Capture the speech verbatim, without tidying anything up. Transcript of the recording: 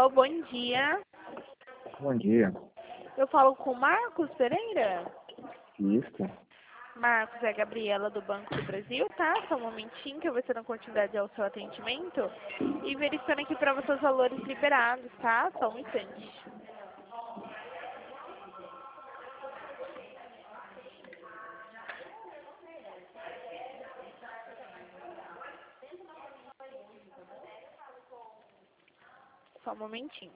Alô, bom dia. Bom dia. Eu falo com Marcos Pereira? Isso. Marcos, é a Gabriela do Banco do Brasil, tá? Só um momentinho que eu vou ter dando continuidade ao seu atendimento. E verificando aqui para você os valores liberados, tá? Só um instante. Só um momentinho.